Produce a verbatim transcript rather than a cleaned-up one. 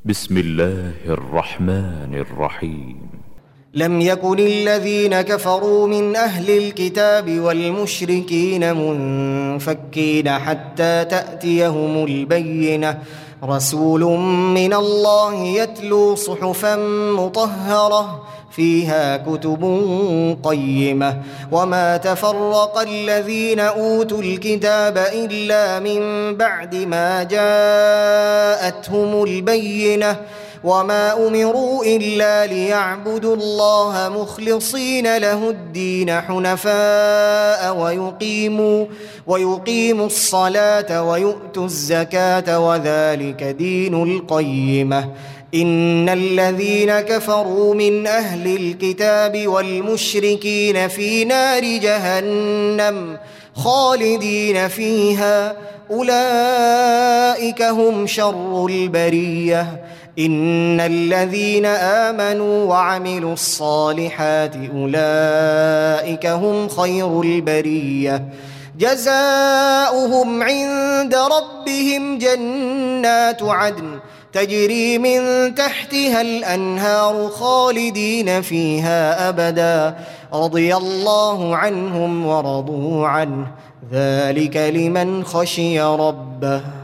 بسم الله الرحمن الرحيم. لم يكن الذين كفروا من أهل الكتاب والمشركين منفكين حتى تأتيهم البينة، رسول من الله يتلو صحفا مطهرة فيها كتب قيمة، وما تفرق الذين أوتوا الكتاب إلا من بعد ما جاءتهم البينة، وما أمروا إلا ليعبدوا الله مخلصين له الدين حنفاء ويقيموا, ويقيموا الصلاة ويؤتوا الزكاة وذلك دين القيمة. إن الذين كفروا من أهل الكتاب والمشركين في نار جهنم خالدين فيها، أولئك هم شر البرية. إن الذين آمنوا وعملوا الصالحات أولئك هم خير البرية، جزاؤهم عند ربهم جنات عدن تجري من تحتها الأنهار خالدين فيها أبدا، رضي الله عنهم ورضوا عنه، ذلك لمن خشي ربه.